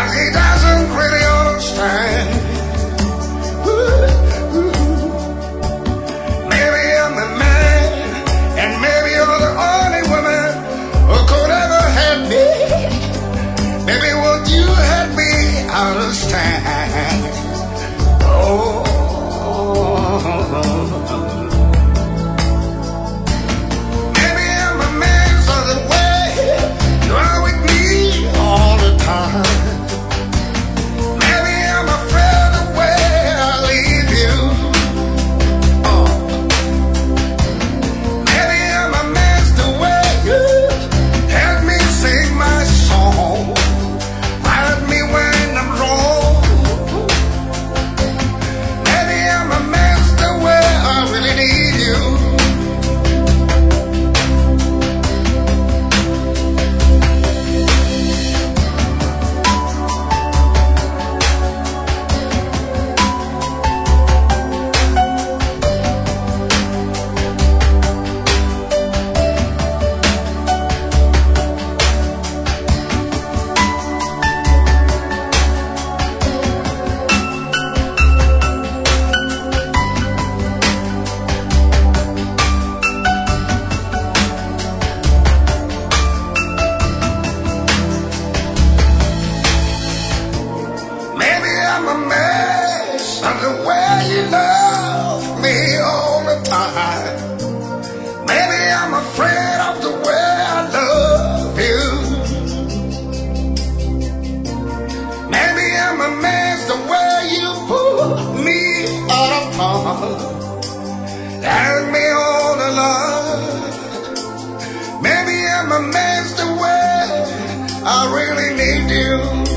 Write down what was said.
he doesn't really understand. Maybe I'm a man, and maybe you're the only woman who could ever help me. Maybe would you help me understand? Oh, maybe I'm a man so the way you are with me all the time. Maybe I'm afraid the way I leave you. Oh, maybe I'm a mess the way you help me sing my song. Find me when I'm wrong. Maybe I'm a mess the way I really need you. Maybe I'm a mess of the way you love me all the time. Maybe I'm afraid of the way I love you. Maybe I'm a mess the way you put me out of time. Tell me all the love. Maybe I'm a mess the way I really need you.